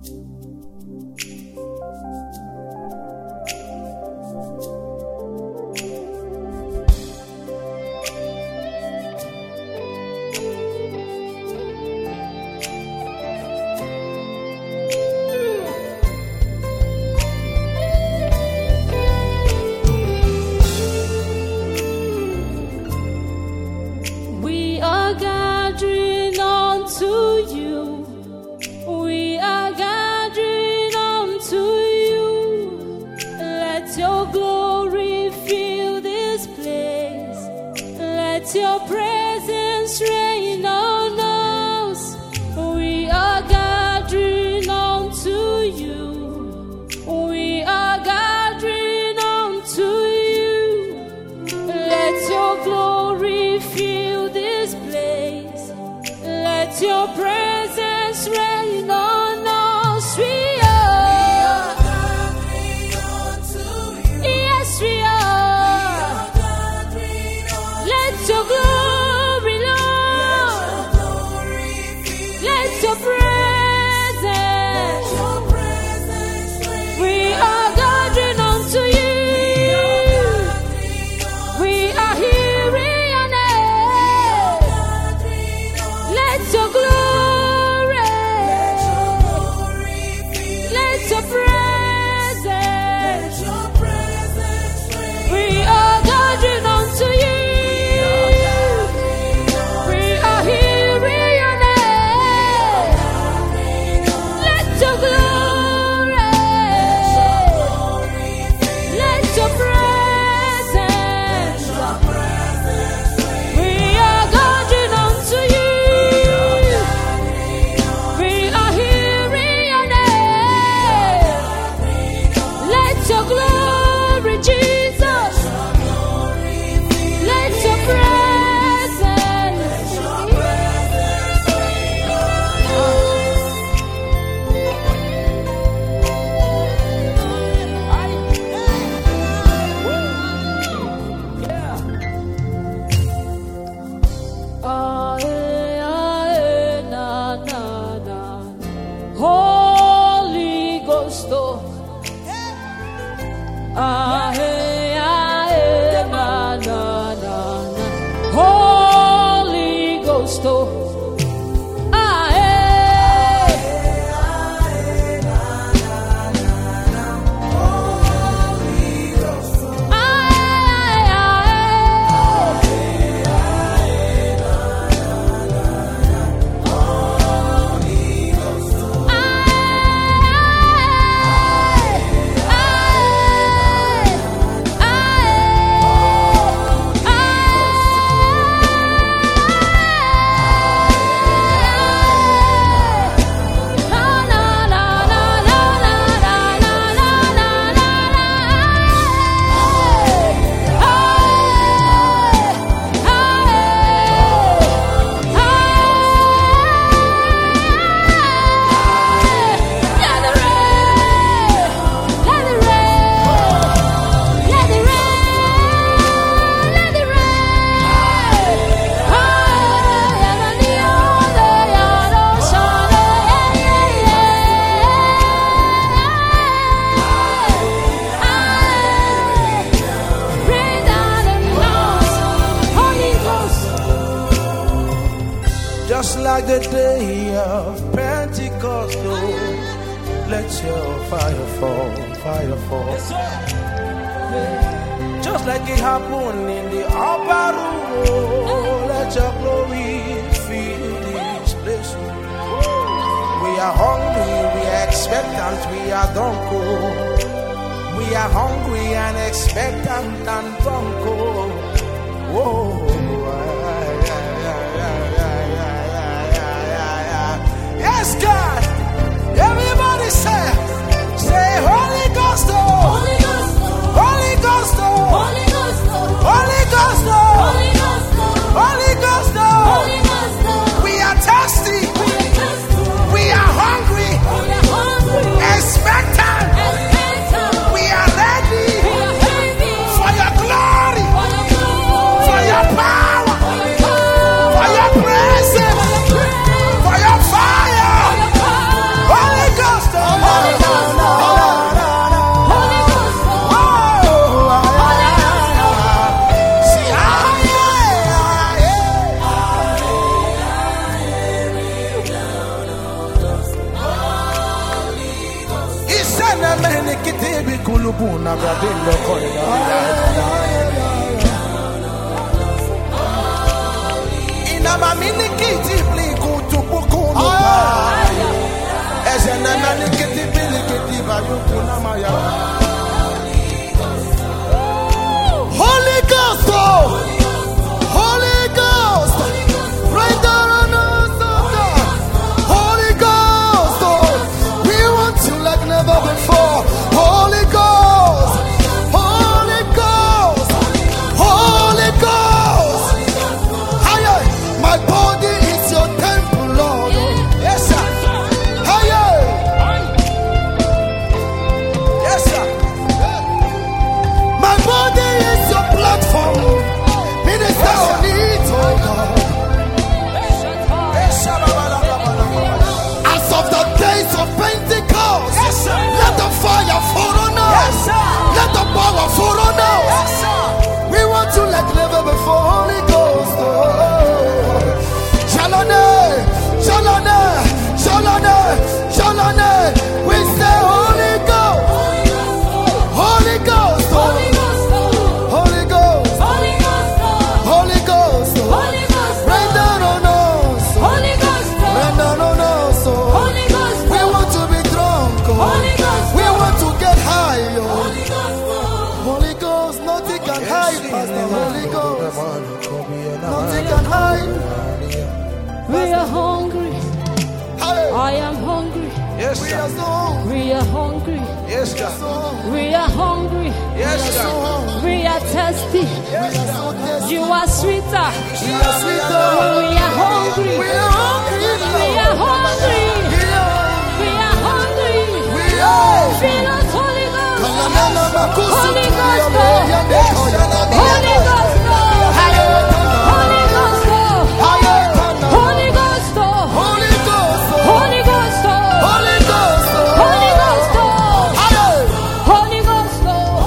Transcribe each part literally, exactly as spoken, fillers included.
Your presence reign on us. We are gathering unto you. We are gathering unto you. Let your glory fill this place. Let your presence reign on us. We are, we are gathering unto you. Yes, we are. Let your glory, Lord. Let your presence. We are gathering unto you. We are hearing your name. Let your glory. Let your presence. We are gathering unto you. Ah, hey, ah, hey, na, na, na, na. Holy Ghost, oh. Ah, hey. Ah, hey, na, na, na, na. Holy Ghost, oh. Ah, hey, ah, hey. Ah, hey, na, na, na, na. Holy Ghost, oh. Ah, just like the day of Pentecost, oh, let your fire fall, fire fall. Just like it happened in the upper room, oh, let your glory fill this place. We are hungry, we are expectant, we are drunk, oh. We are hungry and expectant and drunk, oh. Whoa. Yes, God. Everybody say, say, Holy Ghost, oh. Holy Ghost, oh. Holy Ghost, oh. Holy Ghost, oh. Holy Ghost, oh. Holy Ghost, oh. Holy Ghost, oh. Holy Ghost, oh. We are thirsty. We are thirsty. We are hungry. We are hungry. Expectant. Expectant. We are ready. We are ready. For your glory. For your glory. For your power. kulubuna bradendo koida. Inama mini kiti bli kutubukunu pa. Ezenana ni kiti bili kiti bayukuna maya. Holy Ghost, Holy Ghost, right there on us, Holy Ghost, we want you like never before. Holy Ghost, Holy Ghost, Holy Ghost. Higher, my body is your temple, Lord. Yes, sir. Higher, yes, sir. My body is your platform. Minister on it, oh God. As of the days of Pentecost, yes, let the fire fall on us. Yes, let the power fall on us. Yes, we want you like never before, Holy Ghost. Oh. Shalane, Shalane, Shalane, Shalane. We say Holy Ghost, Holy Ghost, Holy Ghost, Holy Ghost, Holy Ghost, Holy Ghost, rain down on us, Holy Ghost, rain down on us, Holy Ghost. We want to be drunk, Holy Ghost. We want to get high, Holy Ghost. Holy Ghost, nothing can hide past the Holy Ghost. Nothing can hide. We are hungry. Hey. I am hungry. Yes, We sir. are so hungry. We are hungry. Yes, We are sir. so hungry. We are hungry. Yes, We are so sir. hungry. We are thirsty. We are so thirsty. You are sweeter. We are sweeter. We are hungry. We are hungry. We are hungry. We are We are hungry. We are. Fill us, Holy Ghost. Kanana makusu Holy tulia Ghost. meya nekoya na Holy Ghost. Haye Holy Ghost. Haye kana. Holy Ghost. Holy Ghost. Holy Ghost. Holy Ghost. Holy Ghost. Haye. Holy Ghost.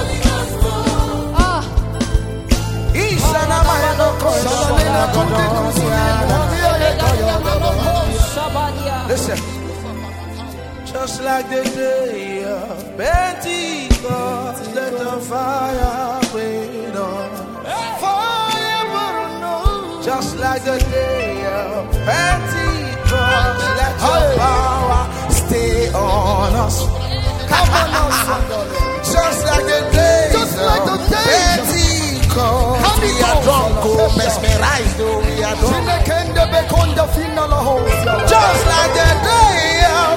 Ah. Isana mayano koida. Shalane na konde kusulia meya nekoya na Shabadia. Listen. Just like the day of Pentecost, let the fire rain on. Fire burn on. Just like the day of Pentecost, let your Hey. power stay on us. Come on now, somebody. Just like the day Just like the of days. Pentecost, we are drunk, oh, mesmerized, oh, we are drunk. Sinekende bekonda fina la hosia. Just like the day of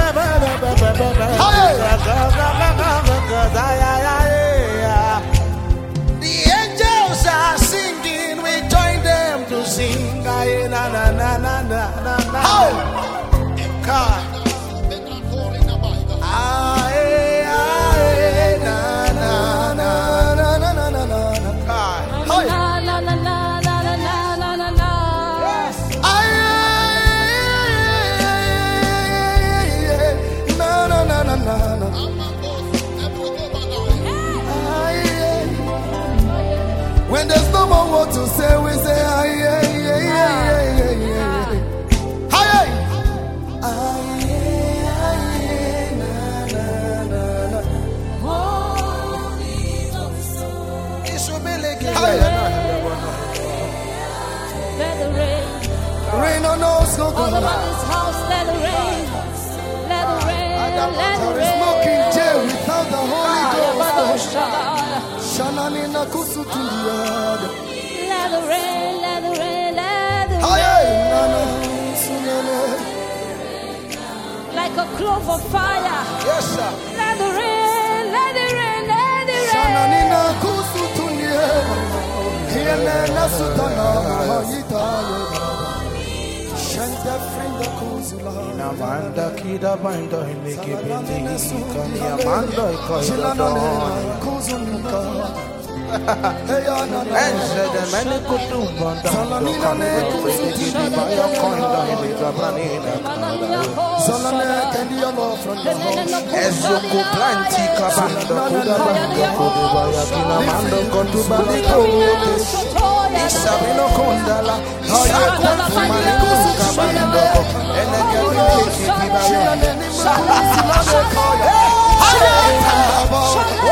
the angels are singing, we join them to sing. Aye, na na na na na na na. God. Aye, aye, na na na Na na na na na na. God. Hey. Na na na na na na na na na na. Yes. Aye, na na na na na na. Aye. When there's no more what to say, we say aye, aye, aye, aye, aye, aye. Aye. Aye, aye, na na na na. This will be like a- Let the rain Rain on us, no all God. over this house. Let the rain. Let the rain. Let the There is no King rain. J without the Holy Ghost. Let Shanani na kusutulia. the rain. Let the rain. Let the Aye, rain. na na sunene. Like a clover of fire. Yes, sir. Let the rain. Let the rain. Let the Shanani rain. na kusutulia. Hiene na sutana hayita. Shanta frinda kuzula. Namanda kida banda himeke bende hika ni amanda ikoida Shilanane don. na kuzulika. Heya na na. Ense de mene kutumba da Salanina ne fede gidi baya koinda himeka branina. Salane kendia lo from the house. Ezuku planti kabanda kuda banda kuda baya kina mando kotu baliko. Isabino kondala. Shaku fumaliko kabanda. Eneke bide kidi baya. Shilane ni makusilane kaya. Hey!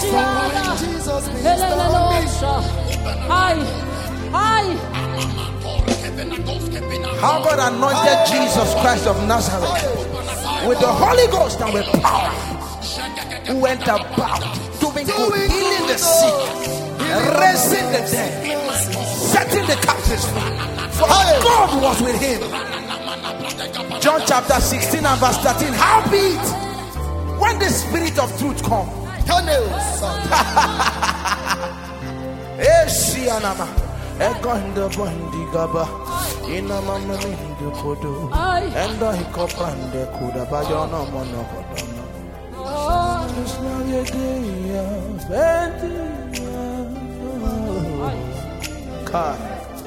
in Jesus' name. Hi, hi. How God anointed Jesus Christ of Nazareth with the Holy Ghost and with power, who went about doing good, healing the sick, raising the dead, setting the captives free. For God was with him. John chapter sixteen and verse thirteen. Howbeit, when the Spirit of truth come, Egondo bondi gaba ina mama mindu kodo enda hikopande kuda bayono mono kodono Krishna yedia bendia kai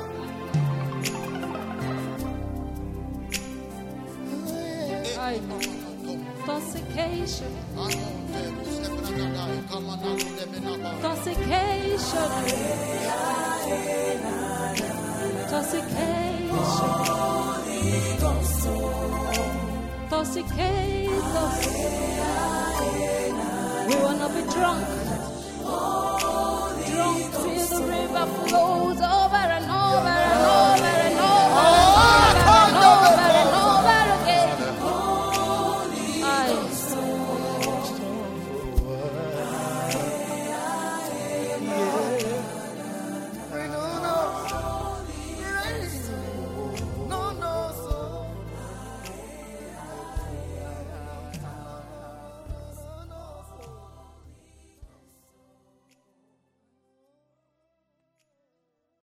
Intoxication Intoxication Intoxication Intoxicate us. We wanna be drunk Drunk till the river flows.